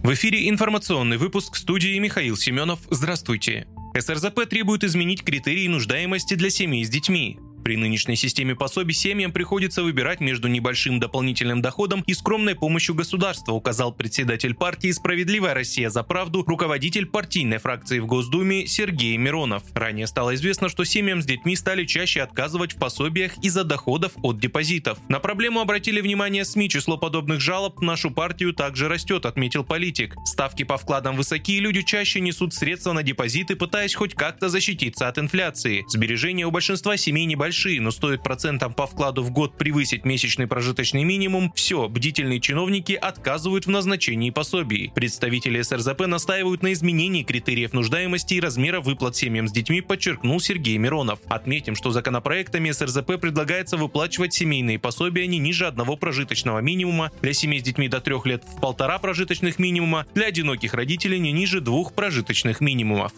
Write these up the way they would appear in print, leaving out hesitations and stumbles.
В эфире информационный выпуск, в студии Михаил Семенов. Здравствуйте. СРЗП требует изменить критерии нуждаемости для семей с детьми. При нынешней системе пособий семьям приходится выбирать между небольшим дополнительным доходом и скромной помощью государства, указал председатель партии «Справедливая Россия за правду», руководитель партийной фракции в Госдуме Сергей Миронов. Ранее стало известно, что семьям с детьми стали чаще отказывать в пособиях из-за доходов от депозитов. На проблему обратили внимание СМИ, число подобных жалоб в нашу партию также растет, отметил политик. Ставки по вкладам высокие, люди чаще несут средства на депозиты, пытаясь хоть как-то защититься от инфляции. Сбережения у большинства семей небольшие, но стоит процентам по вкладу в год превысить месячный прожиточный минимум, все, бдительные чиновники отказывают в назначении пособий. Представители СРЗП настаивают на изменении критериев нуждаемости и размера выплат семьям с детьми, подчеркнул Сергей Миронов. Отметим, что законопроектами СРЗП предлагается выплачивать семейные пособия не ниже одного прожиточного минимума, для семей с детьми до 3 лет в 1,5 прожиточных минимума, для одиноких родителей не ниже 2 прожиточных минимумов.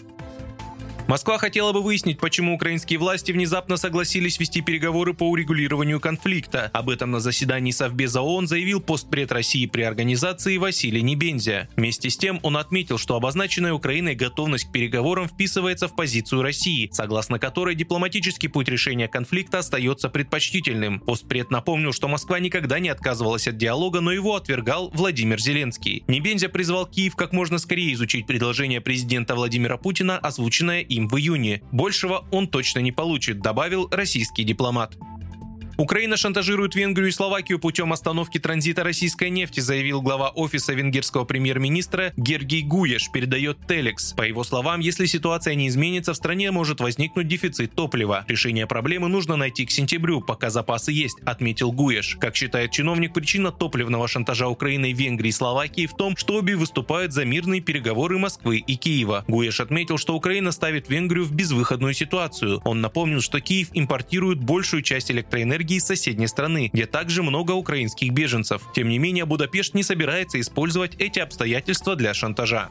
Москва хотела бы выяснить, почему украинские власти внезапно согласились вести переговоры по урегулированию конфликта. Об этом на заседании Совбеза ООН заявил постпред России при организации Василий Небензя. Вместе с тем он отметил, что обозначенная Украиной готовность к переговорам вписывается в позицию России, согласно которой дипломатический путь решения конфликта остается предпочтительным. Постпред напомнил, что Москва никогда не отказывалась от диалога, но его отвергал Владимир Зеленский. Небензя призвал Киев как можно скорее изучить предложение президента Владимира Путина, озвученное им в июне. Большего он точно не получит, добавил российский дипломат. Украина шантажирует Венгрию и Словакию путем остановки транзита российской нефти, заявил глава офиса венгерского премьер-министра Гергий Гуеш, передает Телекс. По его словам, если ситуация не изменится, в стране может возникнуть дефицит топлива. Решение проблемы нужно найти к сентябрю, пока запасы есть, отметил Гуеш. Как считает чиновник, причина топливного шантажа Украины, Венгрии и Словакии в том, что обе выступают за мирные переговоры Москвы и Киева. Гуеш отметил, что Украина ставит Венгрию в безвыходную ситуацию. Он напомнил, что Киев импортирует большую часть электроэнергии из соседней страны, где также много украинских беженцев. Тем не менее, Будапешт не собирается использовать эти обстоятельства для шантажа.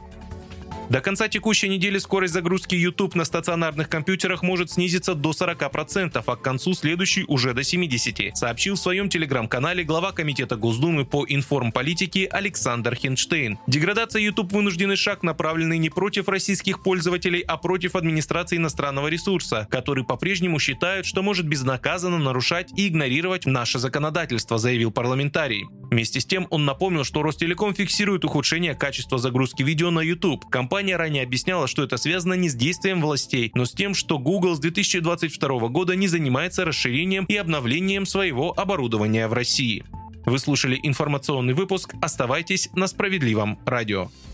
До конца текущей недели скорость загрузки YouTube на стационарных компьютерах может снизиться до 40%, а к концу следующей уже до 70%, сообщил в своем телеграм-канале глава Комитета Госдумы по информполитике Александр Хинштейн. Деградация YouTube – вынужденный шаг, направленный не против российских пользователей, а против администрации иностранного ресурса, который по-прежнему считают, что может безнаказанно нарушать и игнорировать наше законодательство, заявил парламентарий. Вместе с тем он напомнил, что Ростелеком фиксирует ухудшение качества загрузки видео на YouTube. Компания ранее объясняла, что это связано не с действием властей, но с тем, что Google с 2022 года не занимается расширением и обновлением своего оборудования в России. Вы слушали информационный выпуск. Оставайтесь на Справедливом радио.